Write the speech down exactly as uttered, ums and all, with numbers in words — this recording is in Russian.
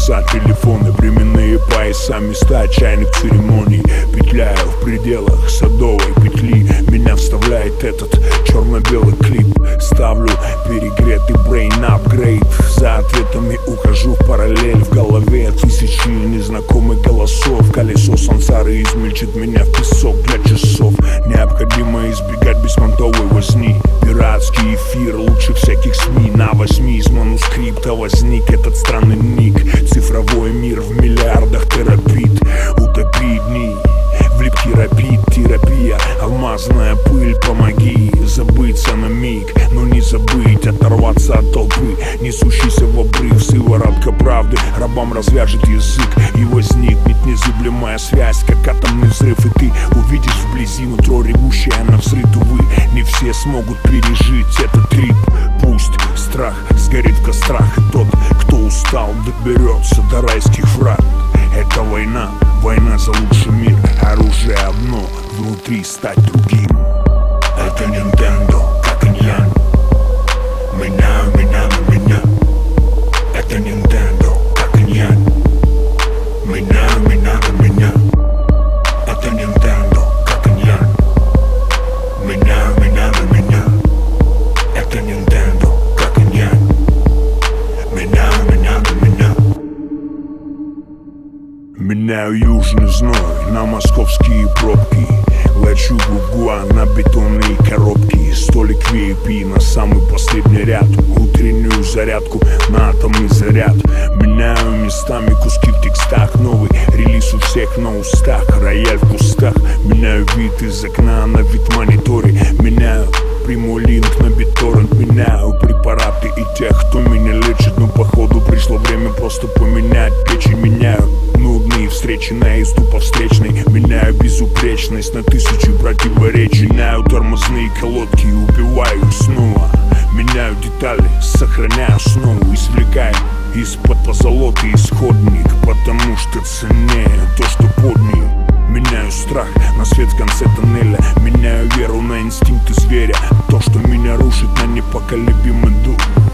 часа, телефоны, временные пояса, места отчаянных церемоний. Петляю в пределах садовой петли, меня вставляет этот черно-белый клип. Ставлю перегретый брейн апгрейд, за ответами ухожу в параллель. В голове тысячи незнакомых голосов, колесо сансары измельчит меня в песок для часов. Необходимо избегать беспонтовой возни, пиратский эфир лучше всяких СМИ. На восьми из манускрипта возник этот странный ник. Цифровой мир в миллиардах терабит. Утопи дни в липкий рапид, терапия, алмазная пыль, помоги забыться на миг, но не забыть оторваться от толпы, несущейся в обрыв. Сыворотка правды рабам развяжет язык, и возникнет незыблемая связь, как атомный взрыв. И ты увидишь вблизи нутро ревущее на взрыв. Увы, не все смогут пережить этот трип. Пусть страх сгорит в кострах, и тот, кто устал, доберется до райских врат. Это война, война за лучший мир. Оружие одно, внутри стать другим. Это Nintendo, как иньян. Меня, меня, меня. Это Nintendo, как иньян. Меня, меня, меня. Это Nintendo, как иньян. Меня, меня, меня. Это Nintendo, как иньян. Меня, меня, меня. Меняю южный зной на московские пробки. Лечу гугуа на бетонные коробки. Столик ви ай пи на самый последний ряд. Утреннюю зарядку на атомный заряд. Меняю местами куски в текстах. Новый релиз у всех на устах. Рояль в кустах. Меняю вид из окна на вид в мониторе. Меняю прямой линк на BitTorrent. Меняю препараты и тех, кто меня лечит. Но походу пришло время просто поменять печень. Меняю нудные встречи на иступа встречной. Меняю безупречность на тысячу противоречий. Меняю тормозные колодки и убиваю снова. Меняю детали, сохраняю снова. Извлекаю из-под позолоты исходник, потому что ценнее то, что под ней. Меняю страх на свет в конце тоннеля. Меняю веру на инстинкты зверя. То, что меня рушит, на непоколебимый дух.